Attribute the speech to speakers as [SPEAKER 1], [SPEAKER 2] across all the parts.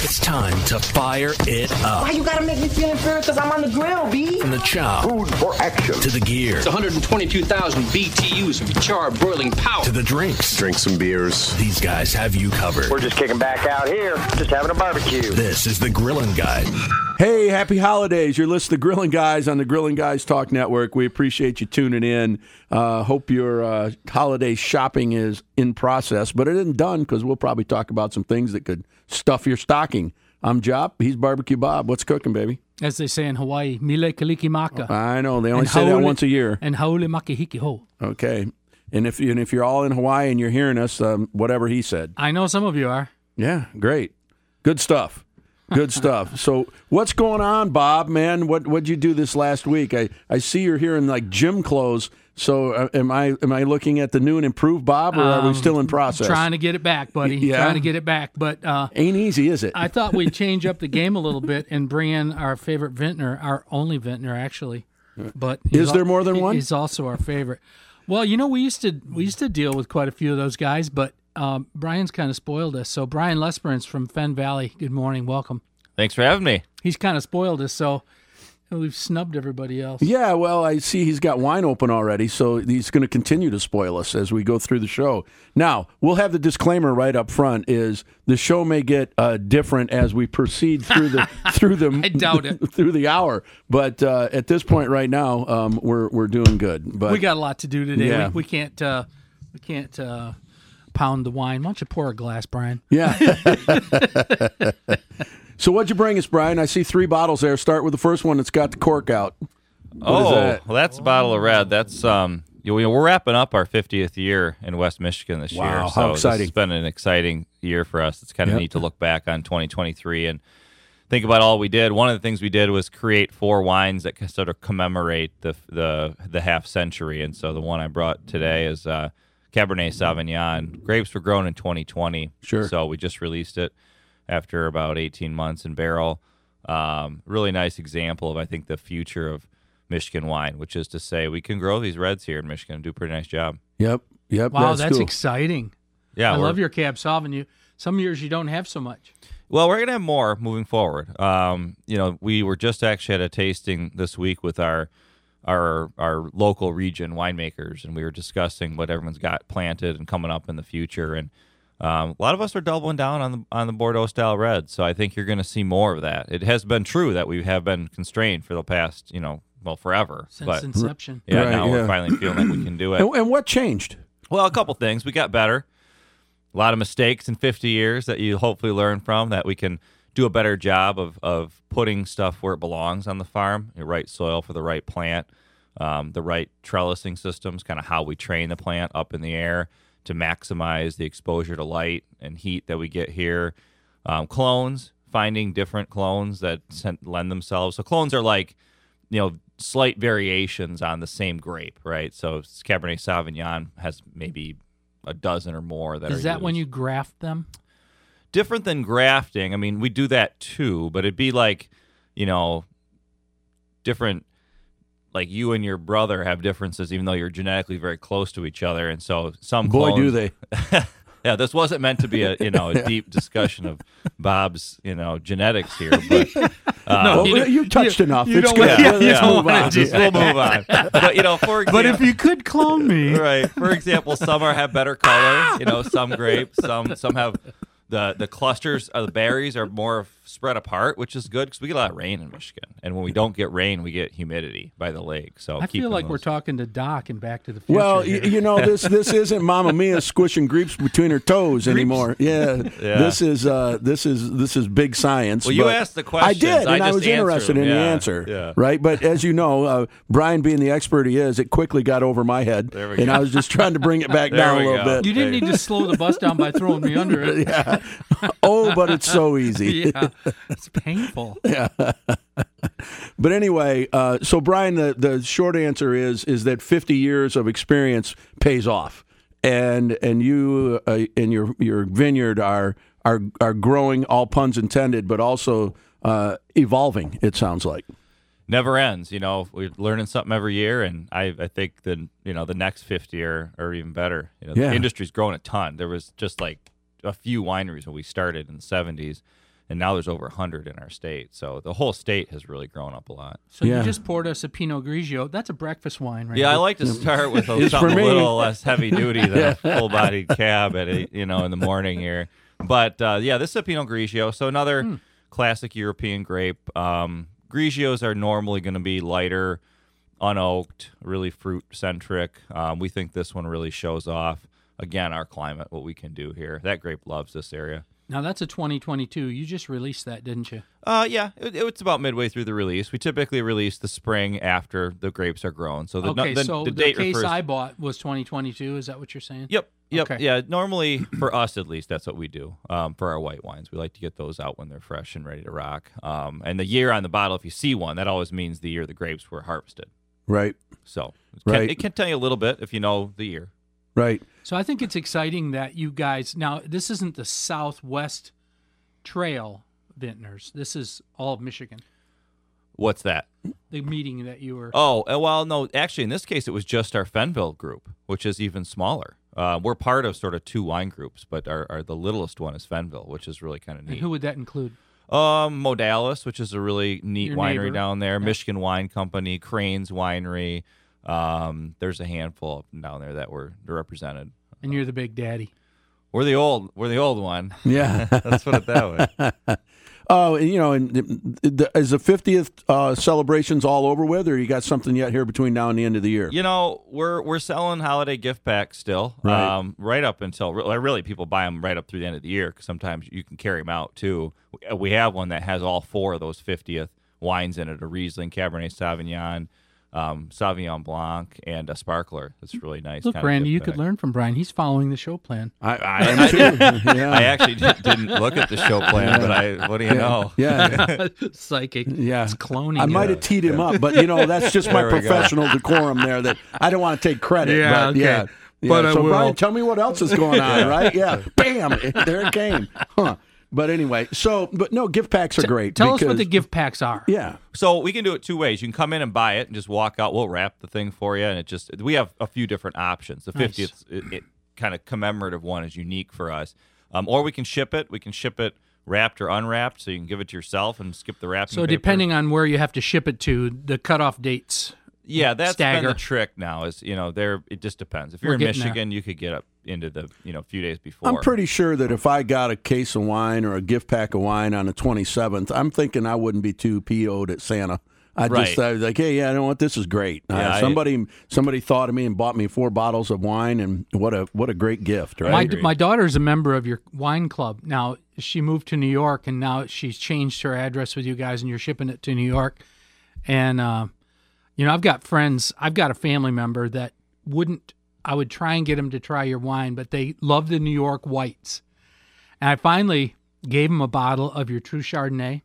[SPEAKER 1] It's time to fire it up.
[SPEAKER 2] Why you gotta make me feel inferior because I'm on the grill, B?
[SPEAKER 1] From the chow
[SPEAKER 3] Food for action.
[SPEAKER 1] to the gear
[SPEAKER 4] It's 122,000 BTUs of charred boiling power.
[SPEAKER 1] to the drinks.
[SPEAKER 3] Drink some beers.
[SPEAKER 1] These guys have you covered.
[SPEAKER 5] We're just kicking back out here, just having a barbecue.
[SPEAKER 1] This is the Grillin' Guy.
[SPEAKER 6] Hey, happy holidays. You're listening to Grillin' Guys on the Grillin' Guys Talk Network. We appreciate you tuning in. Hope your holiday shopping is in process, but it isn't done because we'll probably talk about some things that could stuff your stocking. I'm Jop. He's Barbecue Bob. What's cooking, baby?
[SPEAKER 7] As they say in Hawaii, Mile Kaliki Maka.
[SPEAKER 6] I know. They only say that once a year.
[SPEAKER 7] And Haole Makihiki Ho.
[SPEAKER 6] Okay. And if you're all in Hawaii and you're hearing us, whatever he said.
[SPEAKER 7] I know some of you are.
[SPEAKER 6] Yeah, great. Good stuff. Good stuff. So what's going on, Bob, man? What'd you do this last week? I see you're here in like gym clothes. So am I looking at the new and improved Bob, or are we still in process?
[SPEAKER 7] Trying to get it back, buddy.
[SPEAKER 6] Yeah.
[SPEAKER 7] Trying to get it back. But
[SPEAKER 6] ain't easy, is it?
[SPEAKER 7] I thought we'd change up the game a little bit and bring in our favorite vintner, our only vintner, actually. But
[SPEAKER 6] Is there more than one?
[SPEAKER 7] He's also our favorite. Well, we used to deal with quite a few of those guys, but Brian's kind of spoiled us. So Brian Lesperance from Fenn Valley, good morning, welcome.
[SPEAKER 8] Thanks for having me.
[SPEAKER 7] He's kind of spoiled us, so we've snubbed everybody else.
[SPEAKER 6] Yeah, well, I see he's got wine open already, so he's going to continue to spoil us as we go through the show. Now, we'll have the disclaimer right up front: is the show may get different as we proceed through the
[SPEAKER 7] I doubt it.
[SPEAKER 6] through the hour. But at this point, right now, we're doing good. But
[SPEAKER 7] We got a lot to do today.
[SPEAKER 6] Yeah.
[SPEAKER 7] We can't pound the wine. Why don't you pour a glass, Brian?
[SPEAKER 6] yeah. So what'd you bring us, Brian? I see 3 bottles there. Start with the first one that's got the cork out. What is that?
[SPEAKER 8] Well, that's a bottle of red. That's we're wrapping up our 50th year in West Michigan this year.
[SPEAKER 6] Wow,
[SPEAKER 8] So
[SPEAKER 6] how exciting.
[SPEAKER 8] This has been an exciting year for us. It's kind of
[SPEAKER 6] Yep.
[SPEAKER 8] neat to look back on 2023 and think about all we did. One of the things we did was create 4 wines that sort of commemorate the half century. And so the one I brought today is Cabernet Sauvignon. Grapes were grown in 2020.
[SPEAKER 6] Sure.
[SPEAKER 8] So we just released it after about 18 months in barrel. Really nice example of, I think, the future of Michigan wine, which is to say we can grow these reds here in Michigan and do a pretty nice job.
[SPEAKER 6] Yep.
[SPEAKER 7] Wow, that's
[SPEAKER 6] cool.
[SPEAKER 7] exciting.
[SPEAKER 8] Yeah,
[SPEAKER 7] I love your Cab Sauvignon. Some years you don't have so much.
[SPEAKER 8] Well, we're going to have more moving forward. We were just actually at a tasting this week with our local region winemakers, and we were discussing what everyone's got planted and coming up in the future. And a lot of us are doubling down on the Bordeaux style red, so I think you're going to see more of that. It has been true that we have been constrained for the past, forever.
[SPEAKER 7] Since inception.
[SPEAKER 8] Yeah,
[SPEAKER 6] Right,
[SPEAKER 8] now
[SPEAKER 6] yeah.
[SPEAKER 8] we're finally feeling like we can do it.
[SPEAKER 6] And what changed?
[SPEAKER 8] Well, a couple things. We got better. A lot of mistakes in 50 years that you hopefully learn from, that we can do a better job of putting stuff where it belongs on the farm, the right soil for the right plant, the right trellising systems, kind of how we train the plant up in the air to maximize the exposure to light and heat that we get here. Clones, finding different clones that lend themselves. So clones are like, slight variations on the same grape, right? So Cabernet Sauvignon has maybe a dozen or more that are
[SPEAKER 7] Is that
[SPEAKER 8] used.
[SPEAKER 7] when you graft them?
[SPEAKER 8] Different than grafting. I mean, we do that too, but it'd be like, different, like you and your brother have differences even though you're genetically very close to each other. And so some
[SPEAKER 6] Boy,
[SPEAKER 8] clones,
[SPEAKER 6] do they.
[SPEAKER 8] Yeah, this wasn't meant to be a deep discussion of Bob's genetics here, but
[SPEAKER 6] Well, you touched enough.
[SPEAKER 7] you
[SPEAKER 6] It's
[SPEAKER 7] don't
[SPEAKER 6] good.
[SPEAKER 7] want- yeah,
[SPEAKER 6] Let's
[SPEAKER 7] you don't
[SPEAKER 6] move
[SPEAKER 7] wanna
[SPEAKER 6] on.
[SPEAKER 7] just-
[SPEAKER 8] we'll move on. But for example,
[SPEAKER 7] But if you could clone me.
[SPEAKER 8] right, for example, some have better color. Some grapes, some have the clusters of the berries are more spread apart, which is good because we get a lot of rain in Michigan, and when we don't get rain, we get humidity by the lake. So
[SPEAKER 7] I feel like we're talking to Doc and Back to the Future.
[SPEAKER 6] Well,
[SPEAKER 7] here.
[SPEAKER 6] this isn't Mamma Mia squishing grapes between her toes anymore. Yeah,
[SPEAKER 8] Yeah.
[SPEAKER 6] This is big science.
[SPEAKER 8] Well, you
[SPEAKER 6] but
[SPEAKER 8] asked the
[SPEAKER 6] I
[SPEAKER 8] questions.
[SPEAKER 6] did, and I
[SPEAKER 8] just
[SPEAKER 6] was
[SPEAKER 8] answered
[SPEAKER 6] interested
[SPEAKER 8] them.
[SPEAKER 6] in the
[SPEAKER 8] Yeah,
[SPEAKER 6] answer.
[SPEAKER 8] yeah.
[SPEAKER 6] Right, but as you know, Brian being the expert he is, it quickly got over my head,
[SPEAKER 8] There we
[SPEAKER 6] and
[SPEAKER 8] go.
[SPEAKER 6] I was just trying to bring it back
[SPEAKER 8] There
[SPEAKER 6] down a
[SPEAKER 8] we
[SPEAKER 6] little
[SPEAKER 8] go.
[SPEAKER 6] bit.
[SPEAKER 7] You didn't need to slow the bus down by throwing me under it.
[SPEAKER 6] Yeah. Oh, but it's so easy.
[SPEAKER 7] Yeah, it's painful.
[SPEAKER 6] But anyway, so Brian, the short answer is that 50 years of experience pays off, and you and your vineyard are growing, all puns intended, but also evolving. It sounds like.
[SPEAKER 8] Never ends. We're learning something every year, and I think the next 50 are even better. The industry's grown a ton. There was just like a few wineries when we started in the 70s. and now there's over 100 in our state. So the whole state has really grown up a lot.
[SPEAKER 7] So you just poured us a Pinot Grigio. That's a breakfast wine, right?
[SPEAKER 8] Yeah, I like to start with something a little less heavy duty than a full-bodied cab at in the morning here. But this is a Pinot Grigio, so another classic European grape. Grigios are normally going to be lighter, unoaked, really fruit-centric. We think this one really shows off, again, our climate, what we can do here. That grape loves this area.
[SPEAKER 7] Now, that's a 2022. You just released that, didn't you?
[SPEAKER 8] It's about midway through the release. We typically release the spring after the grapes are grown. So the date
[SPEAKER 7] case
[SPEAKER 8] refers...
[SPEAKER 7] I bought was 2022. Is that what you're saying?
[SPEAKER 8] Yep.
[SPEAKER 7] Okay.
[SPEAKER 8] Yeah, normally, for us at least, that's what we do for our white wines. We like to get those out when they're fresh and ready to rock. And the year on the bottle, if you see one, that always means the year the grapes were harvested.
[SPEAKER 6] Right.
[SPEAKER 8] So it can tell you a little bit if you know the year.
[SPEAKER 6] Right.
[SPEAKER 7] So I think it's exciting that you guys, now this isn't the Southwest Trail Vintners. This is all of Michigan.
[SPEAKER 8] What's that?
[SPEAKER 7] The meeting that you were.
[SPEAKER 8] Oh, well, no, actually in this case it was just our Fenville group, which is even smaller. We're part of sort of two wine groups, but the littlest one is Fenville, which is really kind of neat.
[SPEAKER 7] And who would that include?
[SPEAKER 8] Modalis, which is a really neat
[SPEAKER 7] Your
[SPEAKER 8] winery
[SPEAKER 7] neighbor.
[SPEAKER 8] down there. Yeah. Michigan Wine Company, Cranes Winery. There's a handful of them down there that were represented.
[SPEAKER 7] And you're the big daddy.
[SPEAKER 8] We're the old one.
[SPEAKER 6] Yeah.
[SPEAKER 8] Let's put it that way.
[SPEAKER 6] Oh, is the 50th celebrations all over with, or you got something yet here between now and the end of the year?
[SPEAKER 8] We're selling holiday gift packs still, right up until really people buy them right up through the end of the year because sometimes you can carry them out too. We have one that has all 4 of those 50th wines in it: a Riesling, Cabernet Sauvignon, Sauvignon Blanc, and a sparkler. That's really nice.
[SPEAKER 7] Look, Randy, you could learn from Brian. He's following the show plan.
[SPEAKER 6] I am too. Yeah.
[SPEAKER 8] I actually didn't look at the show plan, but what do you know?
[SPEAKER 6] Yeah.
[SPEAKER 7] Psychic.
[SPEAKER 6] Yeah.
[SPEAKER 7] It's cloning.
[SPEAKER 6] I might have teed him up, but that's just my professional decorum there that I don't want to take credit.
[SPEAKER 7] Yeah,
[SPEAKER 6] but
[SPEAKER 7] okay.
[SPEAKER 6] yeah.
[SPEAKER 7] But I
[SPEAKER 6] so
[SPEAKER 7] will.
[SPEAKER 6] Brian, tell me what else is going on, right? Yeah. Bam. There it came. Huh. But anyway, gift packs are great.
[SPEAKER 7] Tell us what the gift packs are.
[SPEAKER 6] Yeah.
[SPEAKER 8] So we can do it 2 ways. You can come in and buy it and just walk out. We'll wrap the thing for you, and we have a few different options. The 50th it kind of commemorative one is unique for us. Or we can ship it. We can ship it wrapped or unwrapped, so you can give it to yourself and skip the wrapping
[SPEAKER 7] So
[SPEAKER 8] paper.
[SPEAKER 7] depending on where you have to ship it to, the cutoff dates.
[SPEAKER 8] Yeah, that's been
[SPEAKER 7] stagger.
[SPEAKER 8] the trick now. Is it just depends. If you're in Michigan, you could get up into the few days before.
[SPEAKER 6] I'm pretty sure that if I got a case of wine or a gift pack of wine on the 27th, I'm thinking I wouldn't be too PO'd at Santa. I was like, hey, you know what? This is great.
[SPEAKER 8] Yeah,
[SPEAKER 6] somebody thought of me and bought me 4 bottles of wine, and what a great gift, right?
[SPEAKER 7] My daughter's a member of your wine club. Now, she moved to New York, and now she's changed her address with you guys, and you're shipping it to New York. And, I've got friends. I've got a family member that I would try and get them to try your wine, but they love the New York whites. And I finally gave them a bottle of your True Chardonnay,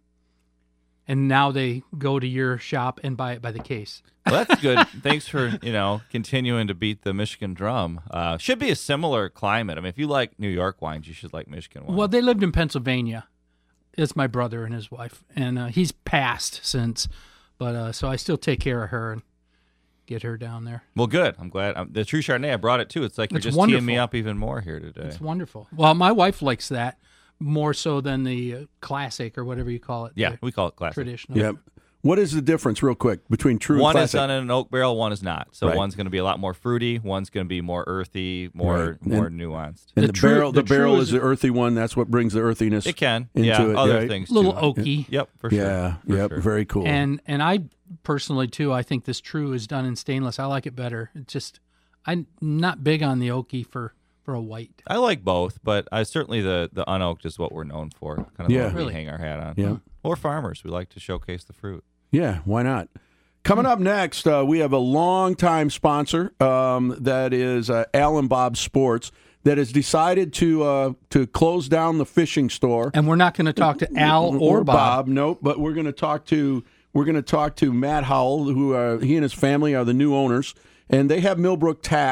[SPEAKER 7] and now they go to your shop and buy it by the case.
[SPEAKER 8] Well, that's good. Thanks for, continuing to beat the Michigan drum. Should be a similar climate. I mean, if you like New York wines, you should like Michigan wines.
[SPEAKER 7] Well, they lived in Pennsylvania. It's my brother and his wife, and he's passed since, but so I still take care of her and get her down there.
[SPEAKER 8] Well, good. I'm glad. The True Chardonnay, I brought it too. It's like you're just
[SPEAKER 7] wonderful.
[SPEAKER 8] teeing me up even more here today.
[SPEAKER 7] It's wonderful. Well, my wife likes that more so than the classic or whatever you call it.
[SPEAKER 8] Yeah, we call it classic.
[SPEAKER 7] Traditional.
[SPEAKER 6] Yep. What is the difference, real quick, between true and
[SPEAKER 8] one
[SPEAKER 6] classic?
[SPEAKER 8] One is done in an oak barrel, one is not. So
[SPEAKER 6] Right.
[SPEAKER 8] one's going to be a lot more fruity, one's going to be more earthy, more nuanced.
[SPEAKER 6] And
[SPEAKER 7] The
[SPEAKER 6] the
[SPEAKER 7] true-
[SPEAKER 6] barrel,
[SPEAKER 7] the
[SPEAKER 6] the barrel
[SPEAKER 7] true
[SPEAKER 6] is
[SPEAKER 7] is-
[SPEAKER 6] the earthy one. That's what brings the earthiness.
[SPEAKER 8] It can.
[SPEAKER 6] into
[SPEAKER 8] Yeah,
[SPEAKER 6] it,
[SPEAKER 8] other
[SPEAKER 6] right?
[SPEAKER 8] things
[SPEAKER 7] A little
[SPEAKER 8] too.
[SPEAKER 7] oaky.
[SPEAKER 8] Yep, for sure.
[SPEAKER 6] Yeah,
[SPEAKER 8] For
[SPEAKER 6] yep,
[SPEAKER 8] sure.
[SPEAKER 6] very cool.
[SPEAKER 7] And I personally too, I think this True is done in stainless. I like it better. It's just I'm not big on the oaky for a white.
[SPEAKER 8] I like both, but I certainly the unoaked is what we're known for. Kind of
[SPEAKER 6] Yeah.
[SPEAKER 8] what we
[SPEAKER 7] Really?
[SPEAKER 8] hang our hat on.
[SPEAKER 6] Yeah.
[SPEAKER 8] We're farmers. We like to showcase the fruit.
[SPEAKER 6] Yeah, why not? Coming up next, we have a longtime sponsor that is Al & Bob Sports that has decided to close down the fishing store.
[SPEAKER 7] And we're not going to talk to Al or Bob.
[SPEAKER 6] Nope, but we're going to talk to Matt Howell, who he and his family are the new owners, and they have Millbrook Tack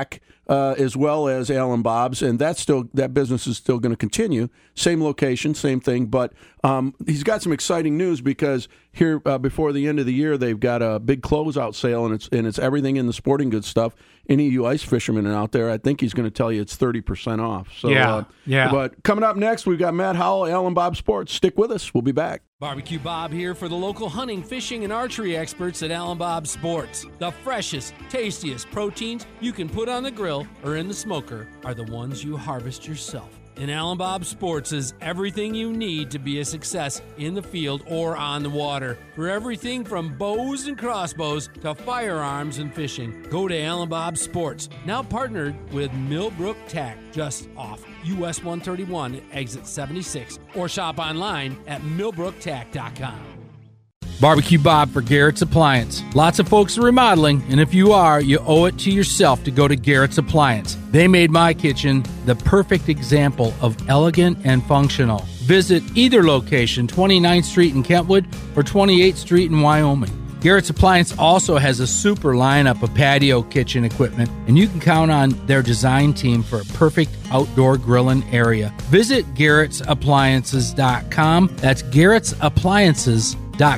[SPEAKER 6] as well as Alan Bob's, and that business is still going to continue. Same location, same thing, but he's got some exciting news because here before the end of the year, they've got a big closeout sale, and it's everything in the sporting goods stuff. Any of you ice fishermen out there, I think he's going to tell you it's 30% off. So,
[SPEAKER 7] yeah.
[SPEAKER 6] But coming up next, we've got Matt Howell, Alan Bob Sports. Stick with us. We'll be back.
[SPEAKER 3] Barbecue Bob here for the local hunting, fishing, and archery experts at Alan Bob Sports. The freshest, tastiest proteins you can put on the grill or in the smoker are the ones you harvest yourself. And Alan Bob Sports is everything you need to be a success in the field or on the water. For everything from bows and crossbows to firearms and fishing, go to Alan Bob Sports. Now partnered with Millbrook Tack, just off US 131 exit 76, or shop online at millbrooktack.com. Barbecue Bob for Garrett's Appliance. Lots of folks are remodeling, and if you are, you owe it to yourself to go to Garrett's Appliance. They made my kitchen the perfect example of elegant and functional. Visit either location, 29th Street in Kentwood or 28th Street in Wyoming. Garrett's Appliance also has a super lineup of patio kitchen equipment, and you can count on their design team for a perfect outdoor grilling area. Visit Garrett'sAppliances.com. That's Garrett'sAppliances.com.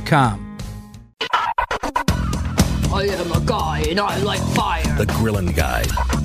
[SPEAKER 9] I am a guy and I like fire.
[SPEAKER 1] The Grillin' Guy.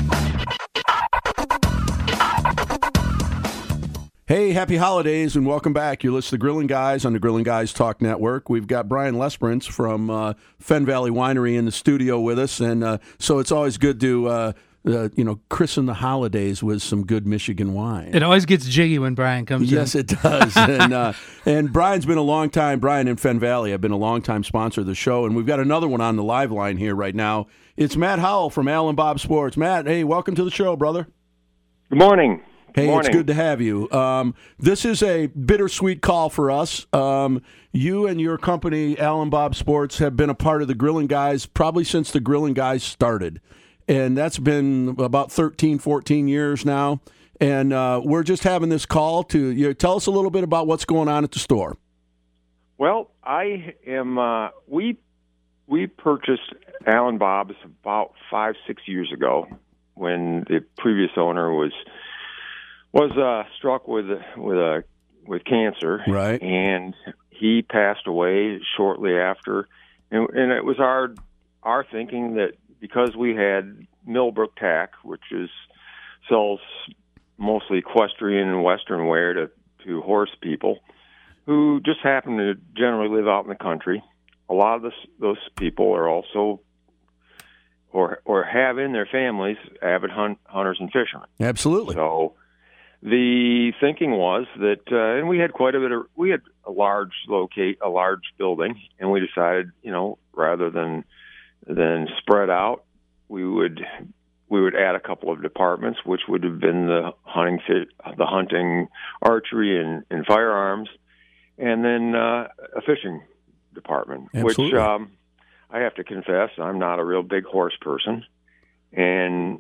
[SPEAKER 6] Hey, happy holidays and welcome back. You're listening to Grillin' Guys on the Grillin' Guys Talk Network. We've got Brian Lesperance from Fen Valley Winery in the studio with us, and so it's always good to christen the holidays with some good Michigan wine.
[SPEAKER 7] It always gets jiggy when Brian comes in.
[SPEAKER 6] Yes, it does. And Brian's been Brian in Fen Valley, have been a long-time sponsor of the show, and we've got another one on the live line here right now. It's Matt Howell from Alan Bob Sports. Matt, hey, welcome to the show, brother.
[SPEAKER 5] Good morning.
[SPEAKER 6] Hey,
[SPEAKER 5] Morning.
[SPEAKER 6] It's good to have you. This is a bittersweet call for us. You and your company, Alan Bob Sports, have been a part of the Grillin' Guys probably since the Grillin' Guys started. And that's been about 13, 14 years now. And we're just having this call to tell us a little bit about what's going on at the store.
[SPEAKER 5] Well, I am. We purchased Alan Bob's about 5-6 years ago when the previous owner was struck with cancer,
[SPEAKER 6] right?
[SPEAKER 5] And he passed away shortly after. And it was our thinking that because we had Millbrook Tack, which sells mostly equestrian and western wear to horse people who just happen to generally live out in the country. A lot of those people are also or have in their families avid hunters and fishermen.
[SPEAKER 6] Absolutely.
[SPEAKER 5] So the thinking was that, and we had we had a large building, and we decided, rather than spread out, we would add a couple of departments, which would have been the hunting, archery, and firearms, and then a fishing department.
[SPEAKER 6] Absolutely.
[SPEAKER 5] Which I have to confess, I'm not a real big horse person, and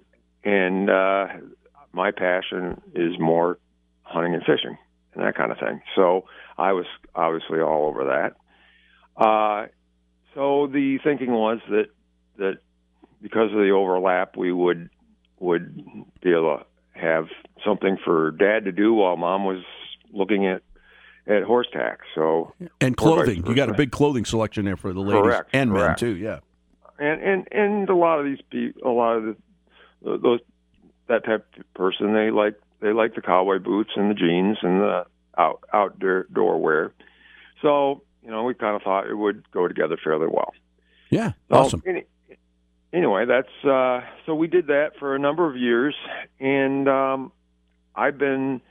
[SPEAKER 5] my passion is more hunting and fishing and that kind of thing. So I was obviously all over that. So the thinking was that because of the overlap, we would be able to have something for Dad to do while Mom was looking at horse tack. So
[SPEAKER 6] and clothing, you got a big clothing selection there for the ladies.
[SPEAKER 5] Correct,
[SPEAKER 6] and men
[SPEAKER 5] correct.
[SPEAKER 6] too. Yeah,
[SPEAKER 5] and a lot of these people, that type of person, they like the cowboy boots and the jeans and the outdoor wear. So we kind of thought it would go together fairly well.
[SPEAKER 6] Yeah, awesome.
[SPEAKER 5] Anyway, that's so we did that for a number of years, and I've been,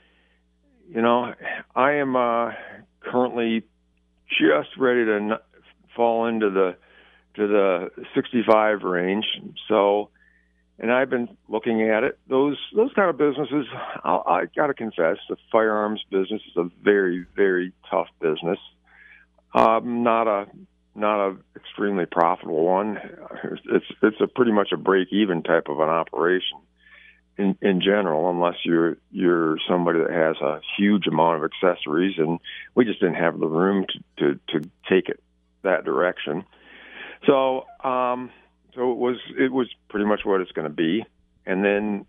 [SPEAKER 5] I am currently just ready to fall into the 65 range. So, and I've been looking at it. Those kind of businesses, I got to confess, the firearms business is a very, very tough business. Not a extremely profitable one. It's a pretty much a break-even type of an operation in general, unless you're somebody that has a huge amount of accessories, and we just didn't have the room to take it that direction. So it was pretty much what it's going to be. And then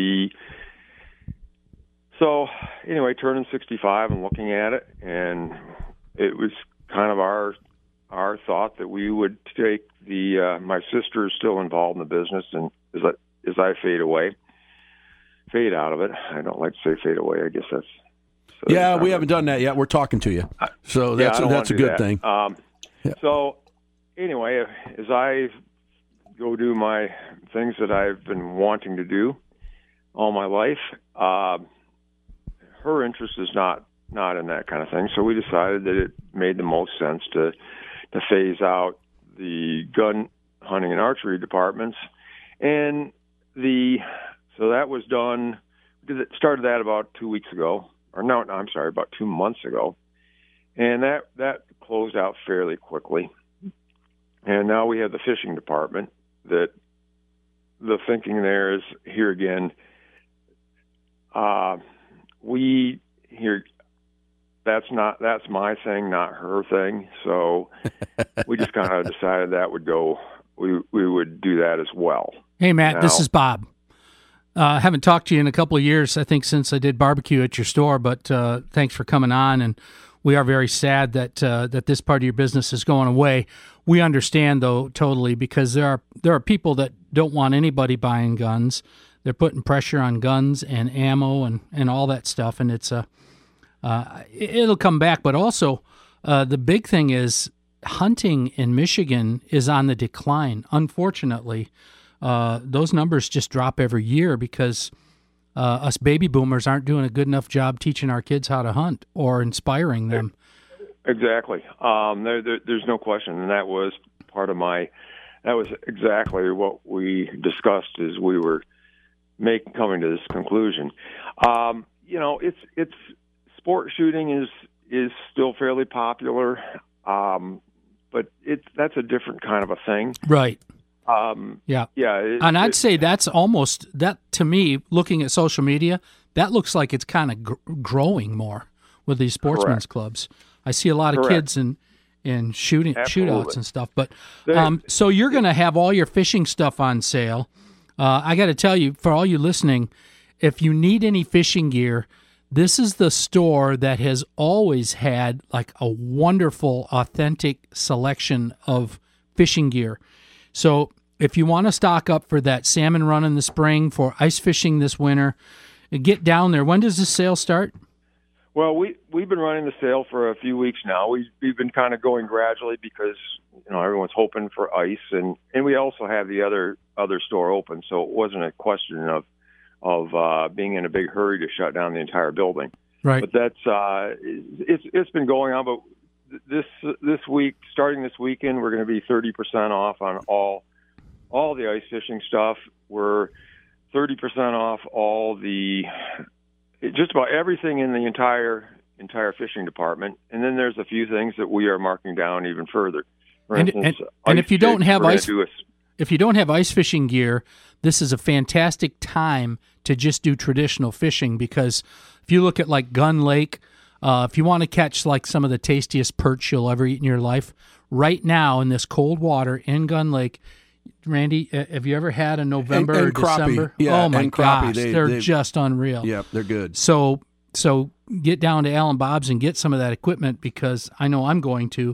[SPEAKER 5] anyway, turning 65 and looking at it, and it was kind of our thought that we would take my sister is still involved in the business, and as I fade out of it. I don't like to say fade away. I guess that's.
[SPEAKER 6] Yeah, we haven't done that yet. We're talking to you, so that's a good thing.
[SPEAKER 5] So anyway, as I go do my things that I've been wanting to do all my life, her interest is not in that kind of thing. So we decided that it made the most sense to phase out the gun hunting and archery departments, and so that was done. Started that about 2 weeks ago, or no, I'm sorry, about 2 months ago, and that closed out fairly quickly. And now we have the fishing department. That the thinking there is here again. That's my thing, not her thing. So we just kind of decided that would go. We would do that as well.
[SPEAKER 7] Hey, Matt, this is Bob. I haven't talked to you in a couple of years, I think, since I did barbecue at your store, but thanks for coming on, and we are very sad that this part of your business is going away. We understand, though, totally, because there are people that don't want anybody buying guns. They're putting pressure on guns and ammo and all that stuff, and it'll come back. But also, the big thing is hunting in Michigan is on the decline, unfortunately. Those numbers just drop every year because us baby boomers aren't doing a good enough job teaching our kids how to hunt or inspiring them.
[SPEAKER 5] Exactly. There's no question, and that was exactly what we discussed as we were coming to this conclusion. It's sport shooting is still fairly popular, but that's a different kind of a thing,
[SPEAKER 7] right?
[SPEAKER 5] Yeah.
[SPEAKER 7] And I'd say that's almost, that to me, looking at social media, that looks like it's kind of growing more with these sportsmen's clubs. I see a lot of kids in shootouts and stuff. But so you're going to have all your fishing stuff on sale. I got to tell you, for all you listening, if you need any fishing gear, this is the store that has always had like a wonderful, authentic selection of fishing gear. So if you want to stock up for that salmon run in the spring, for ice fishing this winter, get down there. When does this sale start?
[SPEAKER 5] Well, we've been running the sale for a few weeks now. We've been kind of going gradually because everyone's hoping for ice, and we also have the other store open, so it wasn't a question of being in a big hurry to shut down the entire building.
[SPEAKER 7] Right.
[SPEAKER 5] But that's it's been going on. But this week, starting this weekend, we're going to be 30% off on all the ice fishing stuff. We're 30% off just about everything in the entire fishing department. And then there's a few things that we are marking down even further. For instance,
[SPEAKER 7] and if you don't have ice fishing gear, this is a fantastic time to just do traditional fishing, because if you look at like Gun Lake, if you want to catch like some of the tastiest perch you'll ever eat in your life, right now in this cold water in Gun Lake, Randy, have you ever had a November or December?
[SPEAKER 6] Yeah,
[SPEAKER 7] oh my gosh,
[SPEAKER 6] crappie,
[SPEAKER 7] they're just unreal.
[SPEAKER 6] Yeah, they're good.
[SPEAKER 7] So get down to Alan Bob's and get some of that equipment, because I know I'm going to.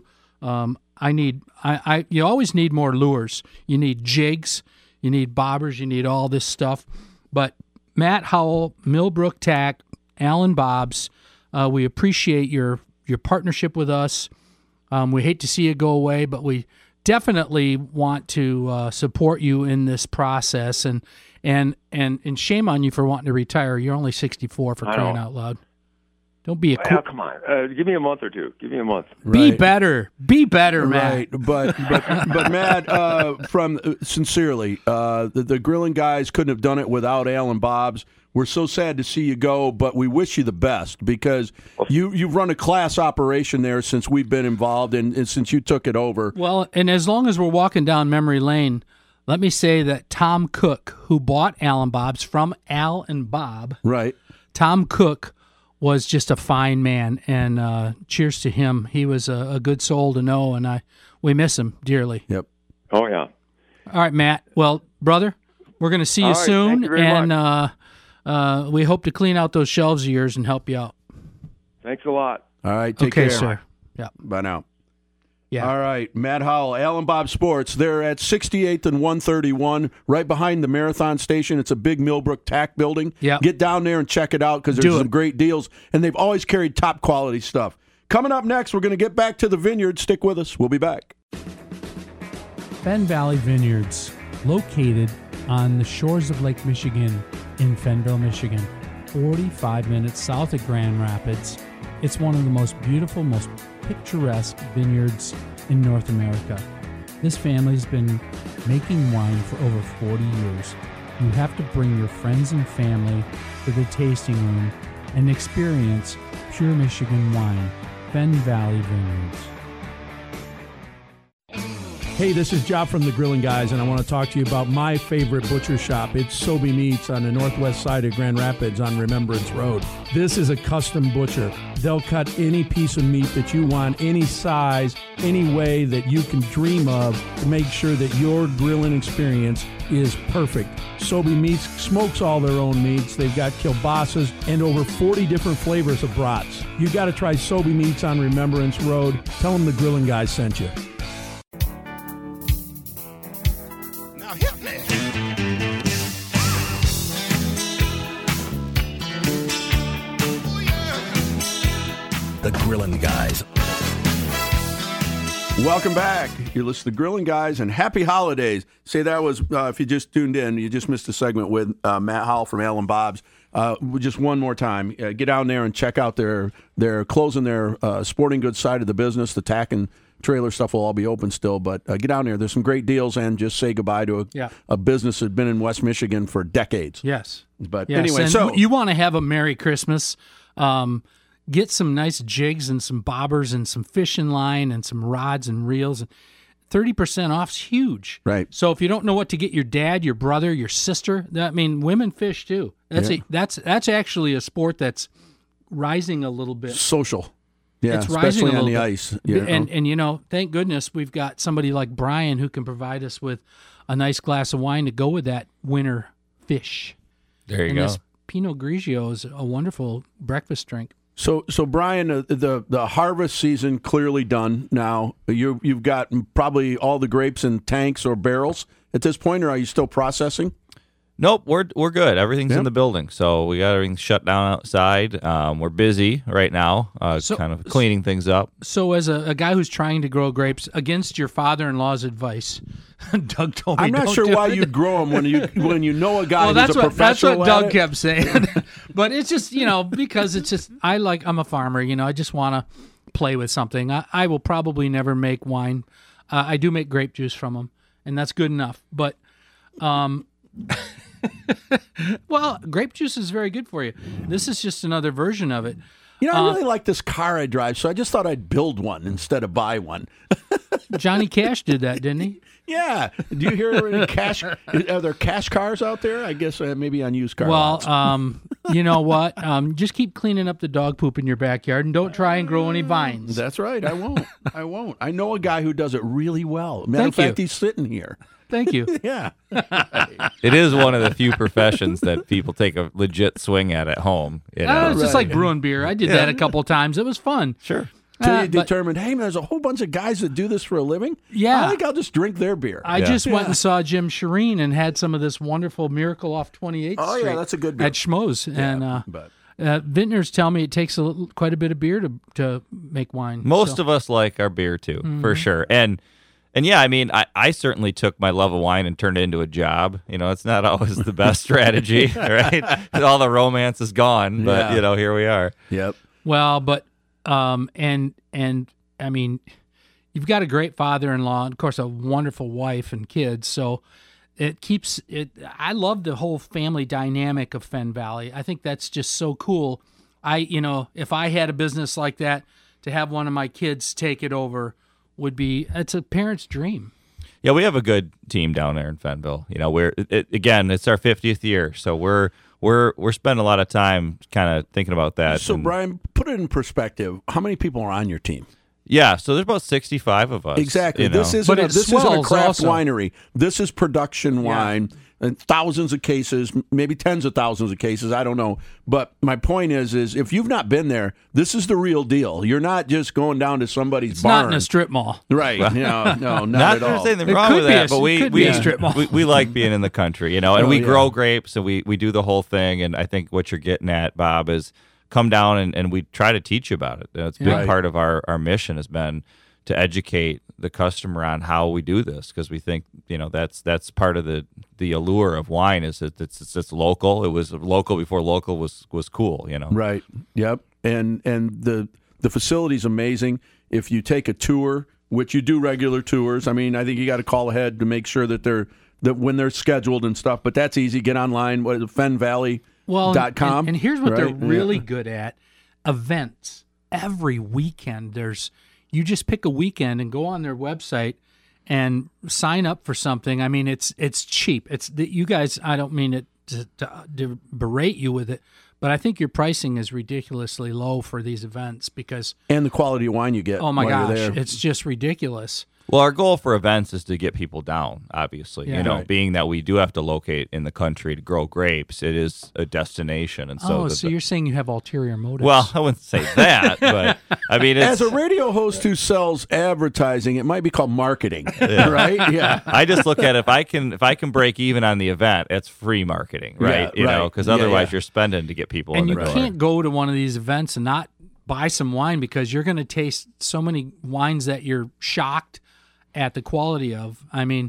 [SPEAKER 7] You always need more lures. You need jigs, you need bobbers, you need all this stuff. But Matt Howell, Millbrook Tack, Alan Bob's, we appreciate your partnership with us. We hate to see you go away, but we definitely want to support you in this process, and shame on you for wanting to retire. You're only 64, for crying out loud. Don't be
[SPEAKER 5] come on. Give me a month or two. Give me a month.
[SPEAKER 7] Be better, Matt.
[SPEAKER 6] Right, but Matt, sincerely, the Grilling Guys couldn't have done it without Alan Bob's. We're so sad to see you go, but we wish you the best, because you've run a class operation there since we've been involved and since you took it over.
[SPEAKER 7] Well, and as long as we're walking down memory lane, let me say that Tom Cook, who bought Alan Bob's from Al and Bob,
[SPEAKER 6] right?
[SPEAKER 7] Tom Cook was just a fine man, and cheers to him. He was a good soul to know, and we miss him dearly.
[SPEAKER 6] Yep.
[SPEAKER 5] Oh, yeah.
[SPEAKER 7] All right, Matt. Well, brother, We're going to see you
[SPEAKER 5] All right,
[SPEAKER 7] soon,
[SPEAKER 5] thank you very
[SPEAKER 7] and we hope to clean out those shelves of yours and help you out.
[SPEAKER 5] Thanks a lot.
[SPEAKER 6] All right, take
[SPEAKER 7] Okay,
[SPEAKER 6] care.
[SPEAKER 7] sir. Yeah.
[SPEAKER 6] Bye now.
[SPEAKER 7] Yeah.
[SPEAKER 6] All right, Matt Howell, Alan Bob Sports. They're at 68th and 131, right behind the Marathon Station. It's a big Millbrook Tack building.
[SPEAKER 7] Yeah.
[SPEAKER 6] Get down there and check it out because there's some great deals, and they've always carried top quality stuff. Coming up next, we're going to get back to the vineyard. Stick with us. We'll be back.
[SPEAKER 10] Fenn Valley Vineyards, located on the shores of Lake Michigan in Fennville, Michigan, 45 minutes south of Grand Rapids. It's one of the most beautiful, most picturesque vineyards in North America. This family's been making wine for over 40 years. You have to bring your friends and family to the tasting room and experience pure Michigan wine. Fenn Valley Vineyards.
[SPEAKER 6] Hey, this is Job from the Grilling Guys, and I want to talk to you about my favorite butcher shop. It's Sobey Meats on the northwest side of Grand Rapids on Remembrance Road. This is a custom butcher. They'll cut any piece of meat that you want, any size, any way that you can dream of to make sure that your grilling experience is perfect. Sobey Meats smokes all their own meats. They've got kielbasa's and over 40 different flavors of brats. You got to try Sobey Meats on Remembrance Road. Tell them the Grilling Guys sent you.
[SPEAKER 1] The Grillin' Guys.
[SPEAKER 6] Welcome back. You're listening to Grilling Guys, and happy holidays. Say that was, if you just tuned in, you just missed a segment with Matt Howell from Alan Bob's. Just one more time, get down there and check out they're closing their sporting goods side of the business. The tack and trailer stuff will all be open still, but get down there. There's some great deals, and just say goodbye to a business that's been in West Michigan for decades.
[SPEAKER 7] Yes.
[SPEAKER 6] But
[SPEAKER 7] yes.
[SPEAKER 6] anyway,
[SPEAKER 7] and
[SPEAKER 6] so
[SPEAKER 7] you want to have a Merry Christmas. Get some nice jigs and some bobbers and some fishing line and some rods and reels. 30% off's huge.
[SPEAKER 6] Right.
[SPEAKER 7] So if you don't know what to get your dad, your brother, your sister, women fish too. That's actually a sport that's rising a little bit.
[SPEAKER 6] Social. Yeah,
[SPEAKER 7] it's rising
[SPEAKER 6] especially
[SPEAKER 7] a
[SPEAKER 6] on the
[SPEAKER 7] bit.
[SPEAKER 6] ice. You know?
[SPEAKER 7] And thank goodness we've got somebody like Brian who can provide us with a nice glass of wine to go with that winter fish.
[SPEAKER 8] There you
[SPEAKER 7] and
[SPEAKER 8] go.
[SPEAKER 7] This Pinot Grigio is a wonderful breakfast drink.
[SPEAKER 6] So Brian, the harvest season clearly done now. You've got probably all the grapes in tanks or barrels at this point, or are you still processing?
[SPEAKER 8] Nope, we're good. Everything's in the building, so we got everything shut down outside. We're busy right now, kind of cleaning things up.
[SPEAKER 7] So as a guy who's trying to grow grapes, against your father-in-law's advice, Doug told me,
[SPEAKER 6] I'm not sure why you'd grow them when you know a guy who's a professional.
[SPEAKER 7] That's what Doug
[SPEAKER 6] at it.
[SPEAKER 7] kept saying. But it's just, because it's just, I'm a farmer, I just want to play with something. I will probably never make wine. I do make grape juice from them, and that's good enough. But, well, grape juice is very good for you. This is just another version of it.
[SPEAKER 6] I really like this car I drive, so I just thought I'd build one instead of buy one.
[SPEAKER 7] Johnny Cash did that, didn't he?
[SPEAKER 6] Yeah. Do you hear any cash? Are there cash cars out there? I guess maybe on used car lots.
[SPEAKER 7] You know what? Just keep cleaning up the dog poop in your backyard, and don't try and grow any vines.
[SPEAKER 6] That's right. I won't. I know a guy who does it really well. Matter of fact, he's sitting here.
[SPEAKER 7] Thank you.
[SPEAKER 6] Yeah.
[SPEAKER 8] It is one of the few professions that people take a legit swing at home.
[SPEAKER 7] It's just like brewing beer. I did that a couple of times. It was fun.
[SPEAKER 8] Sure.
[SPEAKER 6] So you determined, hey, man, there's a whole bunch of guys that do this for a living.
[SPEAKER 7] Yeah.
[SPEAKER 6] I think I'll just drink their beer.
[SPEAKER 7] I just went and saw Jim Shireen and had some of this wonderful Miracle off 28th Street.
[SPEAKER 6] Oh, yeah, that's a good beer.
[SPEAKER 7] At Schmoes.
[SPEAKER 6] Yeah,
[SPEAKER 7] and vintners tell me it takes quite a bit of beer to make wine.
[SPEAKER 8] Most of us like our beer, too, for sure. And yeah, I certainly took my love of wine and turned it into a job. It's not always the best strategy, right? All the romance is gone, but, here we are.
[SPEAKER 6] Yep.
[SPEAKER 7] Well, but, you've got a great father-in-law, and of course, a wonderful wife and kids, so it keeps it. I love the whole family dynamic of Fenn Valley. I think that's just so cool. If I had a business like that, to have one of my kids take it over it's a parent's dream.
[SPEAKER 8] Yeah, we have a good team down there in Fennville. It's our 50th year, so we're spending a lot of time kind of thinking about that.
[SPEAKER 6] So, Brian, put it in perspective. How many people are on your team?
[SPEAKER 8] Yeah, so there's about 65 of us.
[SPEAKER 6] Exactly. This isn't a craft winery. This is production wine. and thousands of cases, maybe tens of thousands of cases. I don't know. But my point is if you've not been there, this is the real deal. You're not just going down to somebody's
[SPEAKER 7] It's
[SPEAKER 6] barn.
[SPEAKER 7] not in a strip mall.
[SPEAKER 6] Right. No, not
[SPEAKER 8] Not
[SPEAKER 6] at all.
[SPEAKER 8] there's anything
[SPEAKER 7] It
[SPEAKER 8] wrong
[SPEAKER 7] could
[SPEAKER 8] with
[SPEAKER 7] be
[SPEAKER 8] that,
[SPEAKER 7] a-
[SPEAKER 8] but
[SPEAKER 7] it could be a strip mall.
[SPEAKER 8] we like being in the country, and we
[SPEAKER 6] yeah.
[SPEAKER 8] grow grapes and we do the whole thing. And I think what you're getting at, Bob, is come down and we try to teach you about it. It's a big
[SPEAKER 6] Right.
[SPEAKER 8] part of our mission has been to educate the customer on how we do this, because we think that's part of the allure of wine is that it's local. It was local before local was cool.
[SPEAKER 6] Right. Yep. And the facility's amazing. If you take a tour, which you do regular tours, I mean, I think you got to call ahead to make sure that when they're scheduled and stuff. But that's easy. Get online. What is it, FennValley.com.
[SPEAKER 7] And here's what they're
[SPEAKER 6] right?
[SPEAKER 7] really
[SPEAKER 6] Yeah.
[SPEAKER 7] good at: events. Every weekend, you just pick a weekend and go on their website and sign up for something. I mean, it's cheap. You guys. I don't mean it to berate you with it, but I think your pricing is ridiculously low for these events because
[SPEAKER 6] And the quality of wine you get.
[SPEAKER 7] oh my
[SPEAKER 6] while
[SPEAKER 7] gosh,
[SPEAKER 6] you're there.
[SPEAKER 7] it's just ridiculous.
[SPEAKER 8] Well, our goal for events is to get people down, obviously.
[SPEAKER 7] Yeah.
[SPEAKER 6] Right.
[SPEAKER 8] Being that we do have to locate in the country to grow grapes, it is a destination. And so,
[SPEAKER 7] So you're saying you have ulterior motives?
[SPEAKER 8] well, I wouldn't say that, but I mean,
[SPEAKER 6] As
[SPEAKER 8] it's,
[SPEAKER 6] a radio host who sells advertising, it might be called marketing, right? Yeah.
[SPEAKER 8] I just look at it, if I can break even on the event, it's free marketing, right?
[SPEAKER 6] Yeah, right.
[SPEAKER 8] Because
[SPEAKER 6] Yeah,
[SPEAKER 8] otherwise
[SPEAKER 6] yeah.
[SPEAKER 8] you're spending to get people
[SPEAKER 7] and
[SPEAKER 8] in
[SPEAKER 7] you
[SPEAKER 8] the door.
[SPEAKER 7] can't go to one of these events and not buy some wine because you're going to taste so many wines that you're shocked at the quality of. I mean,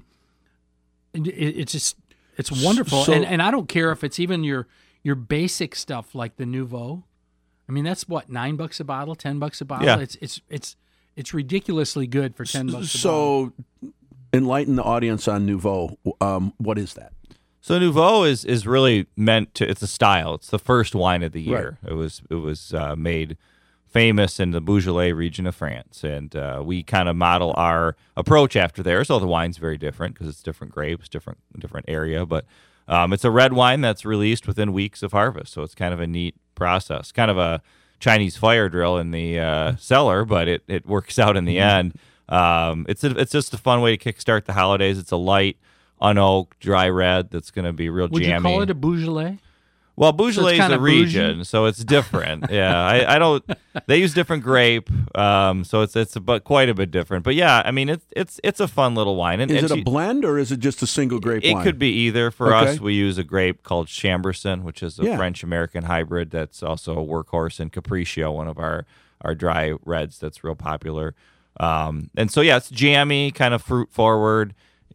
[SPEAKER 7] it's wonderful.
[SPEAKER 6] So-
[SPEAKER 7] and I don't care if it's even your basic stuff like the Nouveau. I mean, that's what, $9 a bottle, $10 a bottle.
[SPEAKER 8] Yeah.
[SPEAKER 7] It's ridiculously good for $10 a bottle.
[SPEAKER 6] So enlighten the audience on Nouveau. What is that?
[SPEAKER 8] So Nouveau is really meant to. It's a style. It's the first wine of the year.
[SPEAKER 6] Right.
[SPEAKER 8] It was made famous in the Beaujolais region of France, and we kind of model our approach after theirs. So the wine's very different because it's different grapes, different area. But it's a red wine that's released within weeks of harvest. So it's kind of a neat process, kind of a Chinese fire drill in the cellar, but it works out in the end. It's just a fun way to kickstart the holidays. It's a light, unoaked, dry red that's going to be real
[SPEAKER 7] Would
[SPEAKER 8] jammy.
[SPEAKER 7] you call it a Beaujolais?
[SPEAKER 8] Well, Beaujolais is
[SPEAKER 7] kinda
[SPEAKER 8] a region,
[SPEAKER 7] bougie?
[SPEAKER 8] so it's different. Yeah, I don't. They use different grape, so it's but quite a bit different. But yeah, I mean it's a fun little wine. And
[SPEAKER 6] Is
[SPEAKER 8] and
[SPEAKER 6] it a blend or is it just a single grape
[SPEAKER 8] It
[SPEAKER 6] wine?
[SPEAKER 8] could be either. For
[SPEAKER 6] Okay.
[SPEAKER 8] us, we use a grape called Chambourcin, which is a
[SPEAKER 6] Yeah.
[SPEAKER 8] French-American hybrid that's also a workhorse, and Capriccio, one of our dry reds that's real popular. And so yeah, it's jammy, kind of fruit forward,